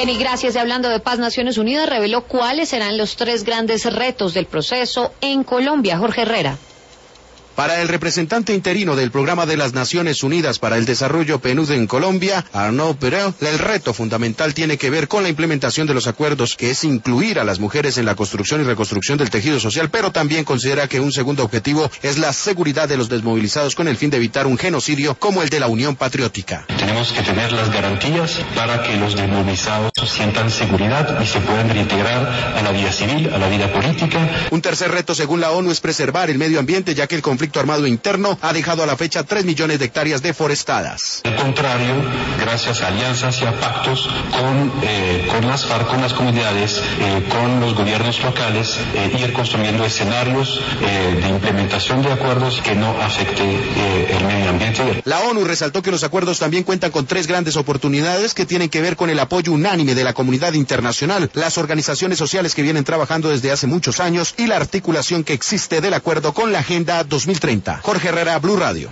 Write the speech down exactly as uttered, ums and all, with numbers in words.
Bien, y gracias. Y hablando de paz, Naciones Unidas reveló cuáles serán los tres grandes retos del proceso en Colombia. Jorge Herrera. Para el representante interino del Programa de las Naciones Unidas para el Desarrollo P N U D en Colombia, Arnaud Perel, el reto fundamental tiene que ver con la implementación de los acuerdos, que es incluir a las mujeres en la construcción y reconstrucción del tejido social, pero también considera que un segundo objetivo es la seguridad de los desmovilizados con el fin de evitar un genocidio como el de la Unión Patriótica. Tenemos que tener las garantías para que los desmovilizados sientan seguridad y se puedan reintegrar a la vida civil, a la vida política. Un tercer reto, según la ONU, es preservar el medio ambiente, ya que el conflicto armado interno ha dejado a la fecha tres millones de hectáreas deforestadas. Al contrario, gracias a alianzas y a pactos con, eh, con las FARC, con las comunidades, eh, con los gobiernos locales, eh, ir construyendo escenarios eh, de implementación de acuerdos que no afecte eh, el medio ambiente. La ONU resaltó que los acuerdos también cuentan con tres grandes oportunidades que tienen que ver con el apoyo unánime de la comunidad internacional, las organizaciones sociales que vienen trabajando desde hace muchos años y la articulación que existe del acuerdo con la Agenda dos mil treinta. Jorge Herrera, Blue Radio.